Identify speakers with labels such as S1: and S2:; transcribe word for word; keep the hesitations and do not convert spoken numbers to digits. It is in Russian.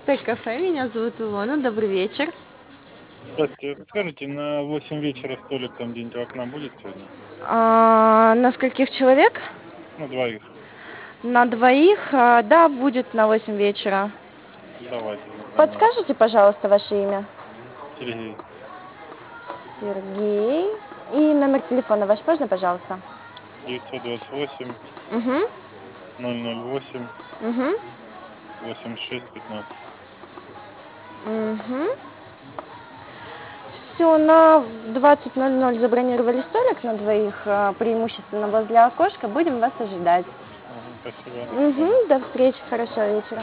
S1: Пек кафе, меня зовут Илона, добрый вечер.
S2: Здравствуйте. Подскажите, на восемь вечера столик там где-нибудь у окна будет сегодня?
S1: А, на скольких человек?
S2: На двоих.
S1: На двоих, а, да, будет на восемь вечера.
S2: Давайте, забронирую.
S1: Подскажите, пожалуйста, ваше имя?
S2: Сергей.
S1: Сергей. И номер телефона ваш можно, пожалуйста?
S2: девятьсот двадцать восемь
S1: Угу,
S2: ноль ноль восемь
S1: угу,
S2: восемьдесят шесть пятнадцать.
S1: угу. Все, на двадцать ноль ноль забронировали столик на двоих, а, преимущественно возле окошка. Будем вас ожидать.
S2: Ага, спасибо, до свидания.
S1: Угу, до встречи, хорошего вечера.